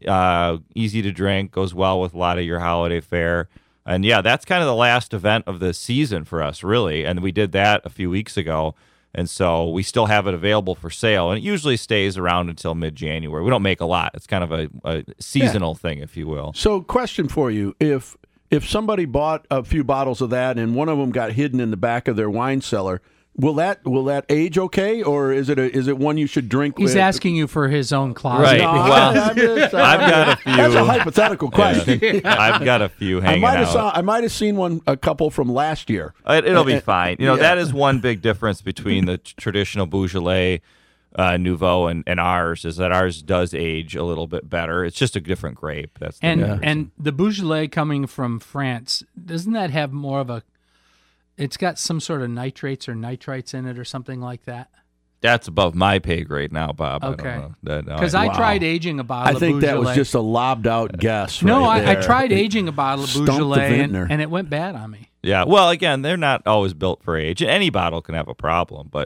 [SPEAKER 8] easy to drink, goes well with a lot of your holiday fare. And yeah, that's kind of the last event of the season for us, really. And we did that a few weeks ago. And so we still have it available for sale. And it usually stays around until mid-January. We don't make a lot. It's kind of a seasonal thing, if you will.
[SPEAKER 6] So, question for you: If somebody bought a few bottles of that and one of them got hidden in the back of their wine cellar, will that age okay, or is it one you should drink?
[SPEAKER 7] He's
[SPEAKER 6] with?
[SPEAKER 7] asking you for his own closet.
[SPEAKER 8] Right.
[SPEAKER 6] No,
[SPEAKER 8] Well,
[SPEAKER 6] I've
[SPEAKER 8] got a few.
[SPEAKER 6] That's a hypothetical question.
[SPEAKER 8] I've got a few
[SPEAKER 6] I
[SPEAKER 8] hanging
[SPEAKER 6] might have
[SPEAKER 8] out.
[SPEAKER 6] I might have seen a couple from last year.
[SPEAKER 8] It'll be fine.
[SPEAKER 6] Yeah.
[SPEAKER 8] That is one big difference between the traditional Beaujolais Nouveau and ours, is that ours does age a little bit better. It's just a different grape. That's the difference.
[SPEAKER 7] And the Beaujolais coming from France, doesn't that have more of a? It's got some sort of nitrates or nitrites in it or something like that.
[SPEAKER 8] That's above my pay grade now, Bob.
[SPEAKER 7] Okay.
[SPEAKER 8] I don't know.
[SPEAKER 7] Because I tried aging a bottle
[SPEAKER 6] I
[SPEAKER 7] of
[SPEAKER 6] think that was
[SPEAKER 7] Beaujolais.
[SPEAKER 6] just a lobbed out guess.
[SPEAKER 7] No,
[SPEAKER 6] right
[SPEAKER 7] I
[SPEAKER 6] there.
[SPEAKER 7] tried aging a bottle of
[SPEAKER 6] Stumped the
[SPEAKER 7] Beaujolais
[SPEAKER 6] vintner.
[SPEAKER 7] and it went bad on me.
[SPEAKER 8] Yeah. Well, again, they're not always built for age. Any bottle can have a problem, but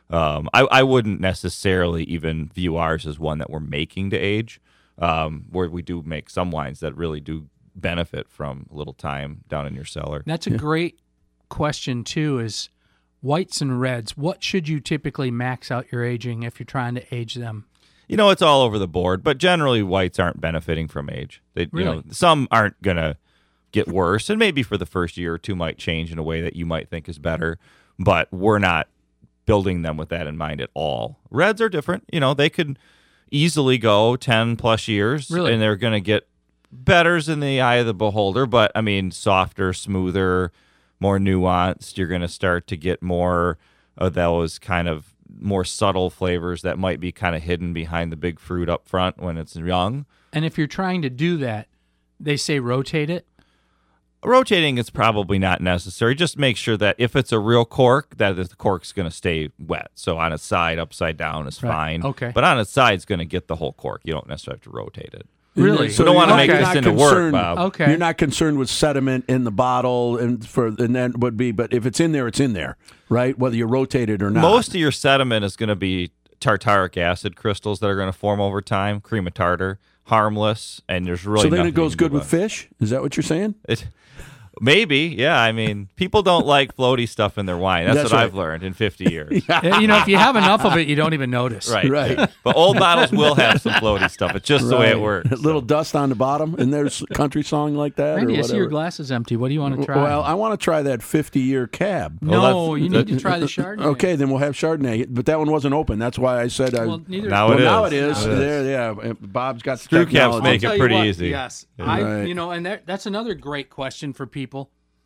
[SPEAKER 8] I wouldn't necessarily even view ours as one that we're making to age. Where we do make some wines that really do benefit from a little time down in your cellar.
[SPEAKER 7] That's a great question too. Is whites and reds? What should you typically max out your aging if you're trying to age them?
[SPEAKER 8] It's all over the board, but generally whites aren't benefiting from age.
[SPEAKER 7] Really?
[SPEAKER 8] Some aren't gonna get worse, and maybe for the first year or two might change in a way that you might think is better, but we're not building them with that in mind at all. Reds are different. They could easily go 10 plus years,
[SPEAKER 7] Really?
[SPEAKER 8] and they're gonna get betters in the eye of the beholder, but I mean softer, smoother, more nuanced. You're gonna start to get more of those kind of more subtle flavors that might be kind of hidden behind the big fruit up front when it's young.
[SPEAKER 7] And if you're trying to do that, they say rotate it.
[SPEAKER 8] Rotating is probably not necessary. Just make sure that if it's a real cork, that the cork's going to stay wet. So on its side, upside down is fine.
[SPEAKER 7] Okay.
[SPEAKER 8] But on its side, it's going to get the whole cork. You don't necessarily have to rotate it.
[SPEAKER 7] Really?
[SPEAKER 8] So don't want to make
[SPEAKER 6] you're
[SPEAKER 8] this
[SPEAKER 6] not
[SPEAKER 8] into work,
[SPEAKER 6] concerned-
[SPEAKER 8] Bob.
[SPEAKER 7] Okay.
[SPEAKER 6] You're not concerned with sediment in the bottle, and that would be. But if it's in there, it's in there, right? Whether you rotate it or not.
[SPEAKER 8] Most of your sediment is going to be tartaric acid crystals that are going to form over time. Cream of tartar, harmless, and there's really
[SPEAKER 6] so then
[SPEAKER 8] nothing
[SPEAKER 6] it goes
[SPEAKER 8] you can do
[SPEAKER 6] good with
[SPEAKER 8] about it.
[SPEAKER 6] fish. Is that what you're saying?
[SPEAKER 8] Maybe, yeah. I mean, people don't like floaty stuff in their wine. That's what
[SPEAKER 6] right.
[SPEAKER 8] I've learned in 50 years.
[SPEAKER 7] You know, if you have enough of it, you don't even notice.
[SPEAKER 8] Right. But old bottles will have some floaty stuff. It's just the way it works.
[SPEAKER 6] A little dust on the bottom, and there's a country song like that.
[SPEAKER 7] Randy,
[SPEAKER 6] or
[SPEAKER 7] I see your
[SPEAKER 6] whatever.
[SPEAKER 7] glass is empty. What do you want to try?
[SPEAKER 6] Well, I want to try that 50-year cab.
[SPEAKER 7] No, you need to try the Chardonnay.
[SPEAKER 6] Okay, then we'll have Chardonnay, but that one wasn't open. That's why I said I.
[SPEAKER 7] Well, neither
[SPEAKER 8] Now
[SPEAKER 6] well,
[SPEAKER 8] it
[SPEAKER 6] now
[SPEAKER 8] is.
[SPEAKER 6] it is.
[SPEAKER 8] Now it is.
[SPEAKER 6] There, yeah. Bob's got the
[SPEAKER 8] Screw caps
[SPEAKER 6] technology.
[SPEAKER 8] make it
[SPEAKER 7] Tell you
[SPEAKER 8] pretty
[SPEAKER 7] what,
[SPEAKER 8] easy.
[SPEAKER 7] Yes,
[SPEAKER 6] Right.
[SPEAKER 7] and that's another great question for people.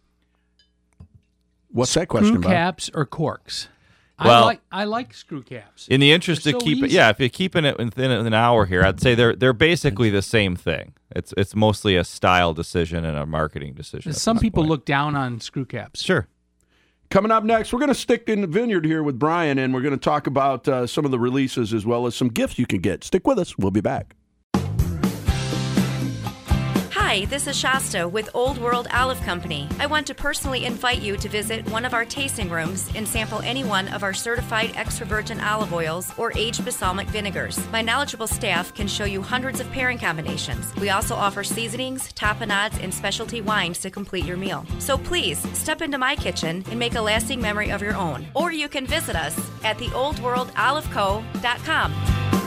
[SPEAKER 6] What's that
[SPEAKER 7] Screw
[SPEAKER 6] question, Bob?
[SPEAKER 7] caps or corks?
[SPEAKER 8] Well-
[SPEAKER 7] I like screw caps.
[SPEAKER 8] In the interest
[SPEAKER 7] They're
[SPEAKER 8] of
[SPEAKER 7] so
[SPEAKER 8] keep it,
[SPEAKER 7] easy.
[SPEAKER 8] if you're keeping it within an hour here, I'd say they're basically the same thing. It's mostly a style decision and a marketing decision. at
[SPEAKER 7] Some
[SPEAKER 8] this
[SPEAKER 7] people
[SPEAKER 8] point.
[SPEAKER 7] look down on screw caps.
[SPEAKER 8] Sure.
[SPEAKER 6] Coming up next, we're going to stick in the vineyard here with Brian, and we're going to talk about some of the releases as well as some gifts you can get. Stick with us. We'll be back.
[SPEAKER 11] Hi, this is Shasta with Old World Olive Company. I want to personally invite you to visit one of our tasting rooms and sample any one of our certified extra virgin olive oils or aged balsamic vinegars. My knowledgeable staff can show you hundreds of pairing combinations. We also offer seasonings, tapenades, and specialty wines to complete your meal. So please, step into my kitchen and make a lasting memory of your own. Or you can visit us at theoldworldoliveco.com.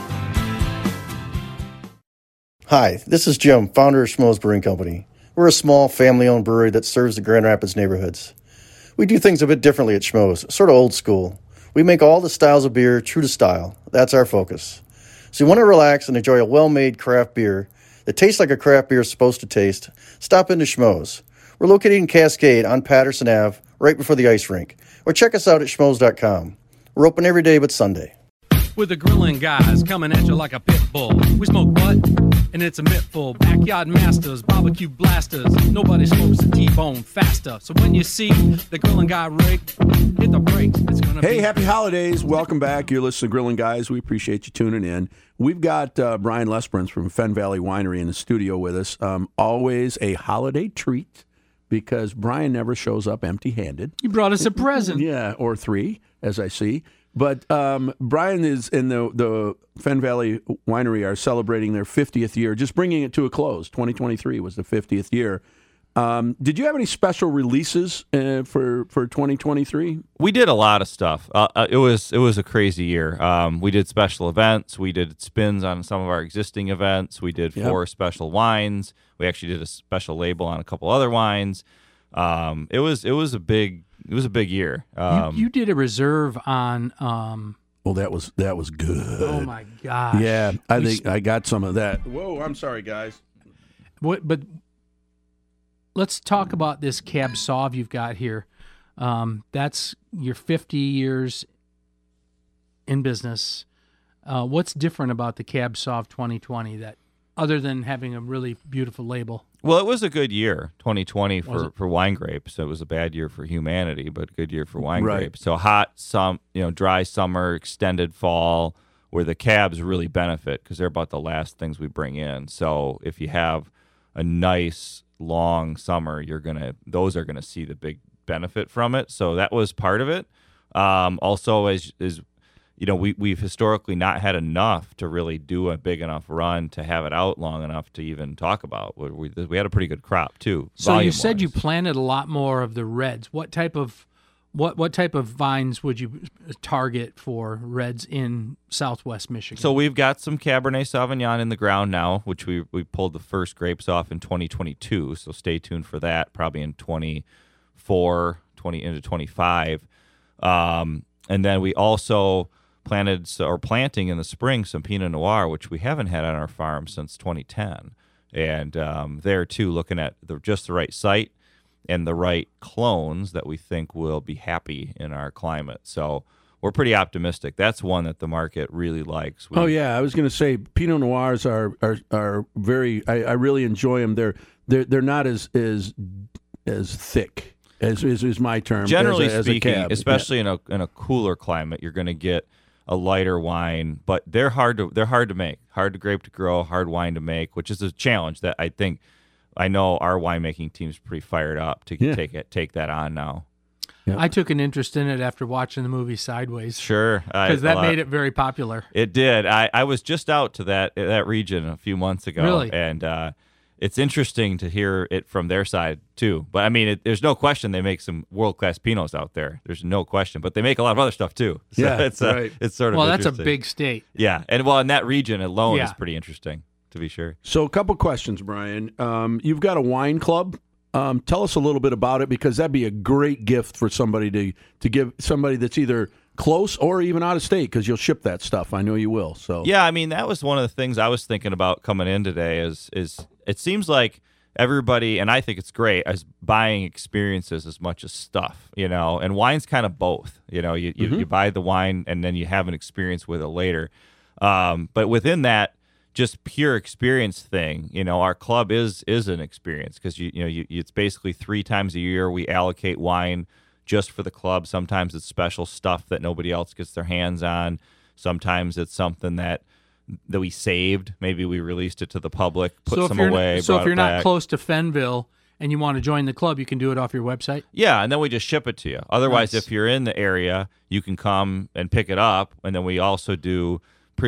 [SPEAKER 12] Hi, this is Jim, founder of Schmoes Brewing Company. We're a small, family-owned brewery that serves the Grand Rapids neighborhoods. We do things a bit differently at Schmoes, sort of old school. We make all the styles of beer true to style. That's our focus. So you want to relax and enjoy a well-made craft beer that tastes like a craft beer is supposed to taste? Stop into Schmoes. We're located in Cascade on Patterson Ave, right before the ice rink. Or check us out at schmoes.com. We're open every day but Sunday.
[SPEAKER 3] With the grilling guys coming at you like a pit bull. We smoke butt, and it's a mittful. Backyard masters, barbecue blasters. Nobody smokes a T-bone faster. So when you see the grilling guy rig, hit the brakes. It's gonna
[SPEAKER 6] Hey,
[SPEAKER 3] be
[SPEAKER 6] happy holidays. Welcome back. You're listening to Grilling Guys. We appreciate you tuning in. We've got Brian Lesperance from Fen Valley Winery in the studio with us. Always a holiday treat because Brian never shows up empty-handed.
[SPEAKER 7] You brought us a present.
[SPEAKER 6] Yeah, or three, as I see. But Brian is in the Fen Valley Winery are celebrating their 50th year, just bringing it to a close. 2023 was the 50th year. Did you have any special releases for 2023?
[SPEAKER 8] We did a lot of stuff. It was a crazy year. We did special events. We did spins on some of our existing events. We did 4 special wines. We actually did a special label on a couple other wines. It was a big year.
[SPEAKER 7] You did a reserve on.
[SPEAKER 6] Well, that was good.
[SPEAKER 7] Oh my gosh!
[SPEAKER 6] Yeah, I think I got some of that. Whoa, I'm sorry, guys.
[SPEAKER 7] But let's talk about this Cab Sauv you've got here. That's your 50 years in business. What's different about the Cab Sauv 2020 that, other than having a really beautiful label?
[SPEAKER 8] Well, it was a good year, 2020 for wine grapes. It was a bad year for humanity, but a good year for wine grapes. So hot, dry summer, extended fall, where the cabs really benefit because they're about the last things we bring in. So if you have a nice long summer, those are gonna see the big benefit from it. So that was part of it. Also, as we've historically not had enough to really do a big enough run to have it out long enough to even talk about. We had a pretty good crop too.
[SPEAKER 7] So you said you planted a lot more of the reds. What type of vines would you target for reds in Southwest Michigan?
[SPEAKER 8] So we've got some Cabernet Sauvignon in the ground now, which we pulled the first grapes off in 2022. So stay tuned for that. Probably in 24, into 25, and then we also planting in the spring some Pinot Noir, which we haven't had on our farm since 2010. And there, too, looking at just the right site and the right clones that we think will be happy in our climate. So we're pretty optimistic. That's one that the market really likes.
[SPEAKER 6] I was going to say Pinot Noirs are very. I really enjoy them. they're not as thick as is my term.
[SPEAKER 8] Generally
[SPEAKER 6] as
[SPEAKER 8] speaking,
[SPEAKER 6] a cab.
[SPEAKER 8] especially in a cooler climate, you're going to get a lighter wine, but they're hard to make, hard to grape to grow, hard wine to make, which is a challenge that I know our winemaking team's pretty fired up to take that on now.
[SPEAKER 7] Yep. I took an interest in it after watching the movie Sideways.
[SPEAKER 8] Sure,
[SPEAKER 7] because that made it very popular.
[SPEAKER 8] It did. I was just out to that region a few months ago,
[SPEAKER 7] really?
[SPEAKER 8] And it's interesting to hear it from their side too. But I mean, there's no question they make some world-class Pinots out there. There's no question. But they make a lot of other stuff too. So
[SPEAKER 6] yeah,
[SPEAKER 8] it's
[SPEAKER 6] right.
[SPEAKER 8] It's sort of
[SPEAKER 7] that's a big state.
[SPEAKER 8] Yeah, and in that region alone is pretty interesting, to be sure.
[SPEAKER 6] So a couple questions, Brian. You've got a wine club. Tell us a little bit about it, because that'd be a great gift for somebody to give somebody that's either close or even out of state, because you'll ship that stuff. I know you will. So
[SPEAKER 8] yeah, I mean, that was one of the things I was thinking about coming in today. Is it seems like everybody, and I think it's great, is buying experiences as much as stuff, and wine's kind of both. You buy the wine and then you have an experience with it later. But within that, just pure experience thing, our club is an experience, because it's basically 3 times a year we allocate wine just for the club. Sometimes it's special stuff that nobody else gets their hands on. Sometimes it's something that we saved. Maybe we released it to the public, put some away.
[SPEAKER 7] So if you're not close to Fenville and you want to join the club, you can do it off your website?
[SPEAKER 8] Yeah, and then we just ship it to you. Otherwise,
[SPEAKER 7] Nice.
[SPEAKER 8] if you're in the area, you can come and pick it up. And then we also do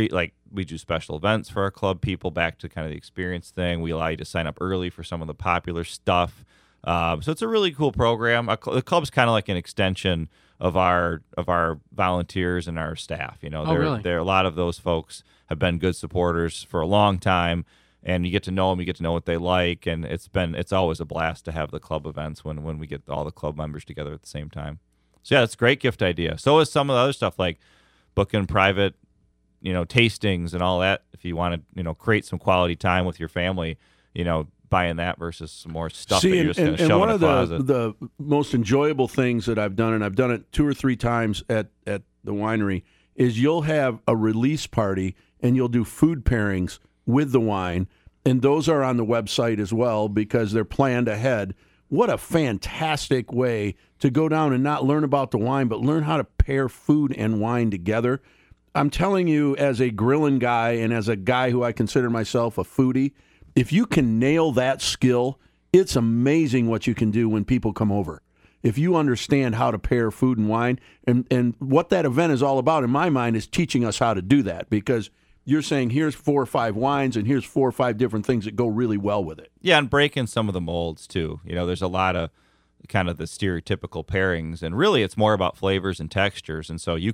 [SPEAKER 8] we do special events for our club people, back to kind of the experience thing. We allow you to sign up early for some of the popular stuff. So it's a really cool program. The club's kind of like an extension of our volunteers and our staff.
[SPEAKER 7] Really?
[SPEAKER 8] A lot of those folks have been good supporters for a long time, and you get to know them, you get to know what they like, and it's always a blast to have the club events when we get all the club members together at the same time. So yeah, it's a great gift idea. So is some of the other stuff, like booking private tastings and all that. If you want to create some quality time with your family, buying that versus some more stuff that you're just going to shove in a closet.
[SPEAKER 6] And one of the most enjoyable things that I've done, and I've done it 2 or 3 times at the winery, is you'll have a release party and you'll do food pairings with the wine, and those are on the website as well because they're planned ahead. What a fantastic way to go down and not learn about the wine, but learn how to pair food and wine together. I'm telling you, as a grilling guy and as a guy who I consider myself a foodie, if you can nail that skill, it's amazing what you can do when people come over. If you understand how to pair food and wine, and what that event is all about, in my mind, is teaching us how to do that, because you're saying here's 4 or 5 wines and here's 4 or 5 different things that go really well with it.
[SPEAKER 8] Yeah, and breaking some of the molds too. There's a lot of kind of the stereotypical pairings, and really it's more about flavors and textures. And so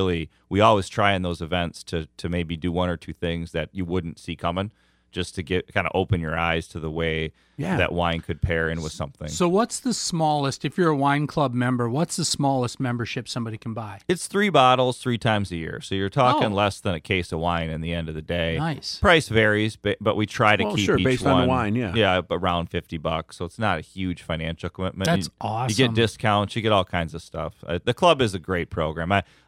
[SPEAKER 8] we always try in those events to maybe do 1 or 2 things that you wouldn't see coming, just to kind of open your eyes to the way that wine could pair in with something.
[SPEAKER 7] So what's the smallest, if you're a wine club member, what's the smallest membership somebody can buy?
[SPEAKER 8] It's 3 bottles 3 times a year. So you're talking less than a case of wine in the end of the day.
[SPEAKER 7] Nice.
[SPEAKER 8] Price varies, but we try to keep each
[SPEAKER 6] based
[SPEAKER 8] one,
[SPEAKER 6] on the wine, yeah,
[SPEAKER 8] around $50. So it's not a huge financial commitment.
[SPEAKER 7] That's awesome.
[SPEAKER 8] You get discounts, you get all kinds of stuff. The club is a great program.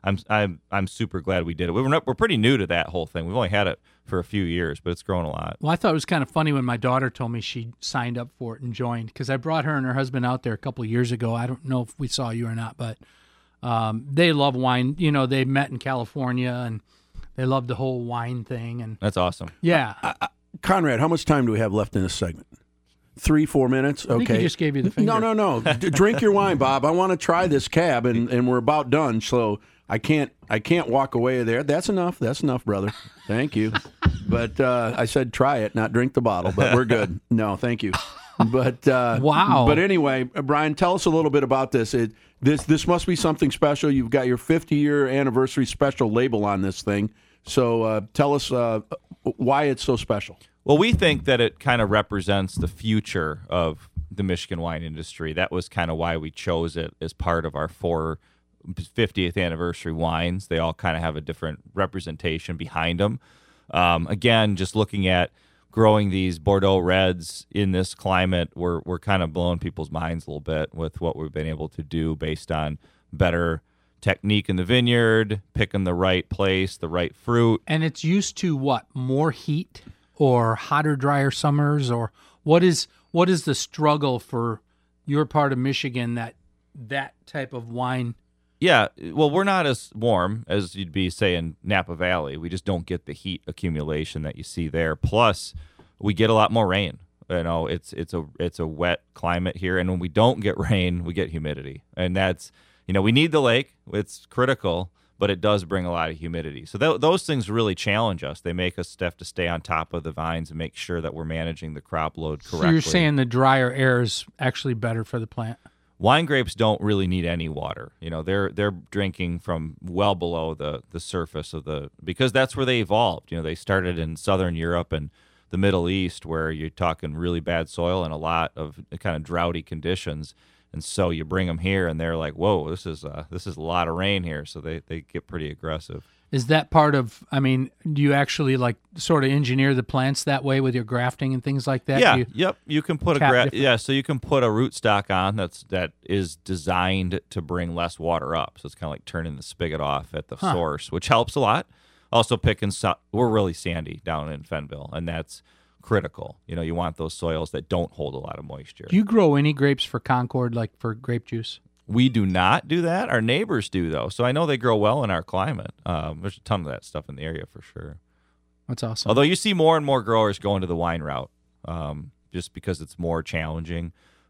[SPEAKER 8] I'm super glad we did it. We're pretty new to that whole thing. We've only had it for a few years, but it's grown a lot.
[SPEAKER 7] Well, I thought it was kind of funny when my daughter told me she signed up for it and joined, because I brought her and her husband out there a couple of years ago. I don't know if we saw you or not, but they love wine. They met in California, and they love the whole wine thing. And
[SPEAKER 8] that's awesome.
[SPEAKER 7] Yeah.
[SPEAKER 6] Conrad, how much time do we have left in this segment? 3-4 minutes? Okay.
[SPEAKER 7] I think he just gave you the finger.
[SPEAKER 6] No. Drink your wine, Bob. I want to try this cab, and we're about done, so I can't walk away there. That's enough. That's enough, brother. Thank you. But I said try it, not drink the bottle, but we're good. No, thank you. But
[SPEAKER 7] wow.
[SPEAKER 6] But anyway, Brian, tell us a little bit about this. This must be something special. You've got your 50-year anniversary special label on this thing. So tell us why it's so special.
[SPEAKER 8] Well, we think that it kind of represents the future of the Michigan wine industry. That was kind of why we chose it as part of our 4 50th anniversary wines. They all kind of have a different representation behind them. Again, just looking at growing these Bordeaux reds in this climate, we're kind of blowing people's minds a little bit with what we've been able to do based on better technique in the vineyard, picking the right place, the right fruit.
[SPEAKER 7] And it's used to what? More heat or hotter, drier summers, or what is What is the struggle for your part of Michigan that type of wine?
[SPEAKER 8] Yeah, well, we're not as warm as you'd be, say, in Napa Valley. We just don't get the heat accumulation that you see there. Plus, we get a lot more rain. You know, it's a wet climate here, and when we don't get rain, we get humidity, and that's, you know, we need the lake. It's critical, but it does bring a lot of humidity. So those things really challenge us. They make us have to stay on top of the vines and make sure that we're managing the crop load correctly.
[SPEAKER 7] So you're saying the drier air is actually better for the plant?
[SPEAKER 8] Wine grapes don't really need any water. You know, they're drinking from well below the surface of because that's where they evolved. You know, they started in Southern Europe and the Middle East, where you're talking really bad soil and a lot of kind of droughty conditions. And so you bring them here, and they're like, "Whoa, this is a lot of rain here." So they get pretty aggressive.
[SPEAKER 7] Is that part of? I mean, do you actually like sort of engineer the plants that way with your grafting and things like that?
[SPEAKER 8] Yeah, you can put so you can put a rootstock on that is designed to bring less water up. So it's kind of like turning the spigot off at the source, which helps a lot. Also, we're really sandy down in Fennville, and that's critical. You know, you want those soils that don't hold a lot of moisture.
[SPEAKER 7] Do you grow any grapes for Concord, like for grape juice?
[SPEAKER 8] We do not do that. Our neighbors do, though. So I know they grow well in our climate. There's a ton of that stuff in the area for sure.
[SPEAKER 7] That's awesome.
[SPEAKER 8] Although you see more and more growers going to the wine route, just because it's more challenging.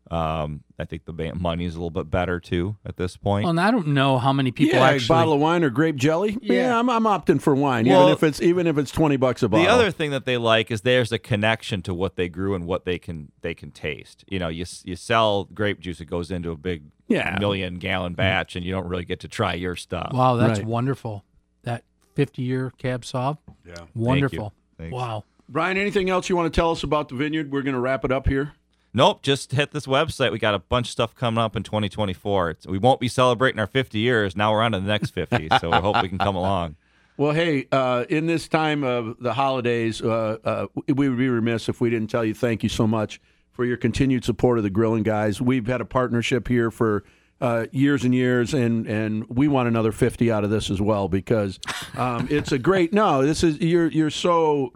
[SPEAKER 8] I think the money is a little bit better too at this point.
[SPEAKER 7] Well, and I don't know how many people actually.
[SPEAKER 6] A bottle of wine or grape jelly. Yeah, I'm opting for wine,
[SPEAKER 8] well,
[SPEAKER 6] even if it's $20 a bottle.
[SPEAKER 8] The other thing that they like is there's a connection to what they grew and what they can taste. You know, you sell grape juice, it goes into a big 1 million gallon batch, and you don't really get to try your stuff.
[SPEAKER 7] Wow, that's wonderful. That 50-year Cab Sauv.
[SPEAKER 6] Yeah,
[SPEAKER 7] wonderful.
[SPEAKER 8] Thanks.
[SPEAKER 7] Wow,
[SPEAKER 6] Brian, anything else you want to tell us about the vineyard? We're going to wrap it up here.
[SPEAKER 8] Nope, just hit this website. We got a bunch of stuff coming up in 2024. We won't be celebrating our 50 years. Now we're on to the next 50, so we hope we can come along.
[SPEAKER 6] Well, hey, in this time of the holidays, we would be remiss if we didn't tell you thank you so much for your continued support of the Grilling Guys. We've had a partnership here for years and years, and we want another 50 out of this as well, because it's a great. No, this is you're so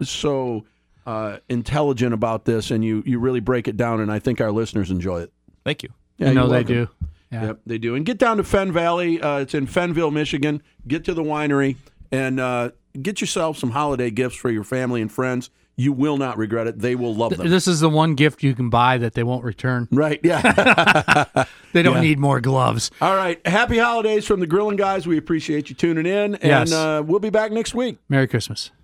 [SPEAKER 6] intelligent about this, and you really break it down, and I think our listeners enjoy it.
[SPEAKER 8] Thank you.
[SPEAKER 6] Yeah,
[SPEAKER 7] I know they do. Yeah.
[SPEAKER 6] Yep, they do. And get down to Fenn Valley. It's in Fennville, Michigan. Get to the winery and get yourself some holiday gifts for your family and friends. You will not regret it. They will love them.
[SPEAKER 7] This is the one gift you can buy that they won't return.
[SPEAKER 6] Right, yeah.
[SPEAKER 7] They don't need more gloves.
[SPEAKER 6] All right. Happy holidays from the Grilling Guys. We appreciate you tuning in, and we'll be back next week.
[SPEAKER 7] Merry Christmas.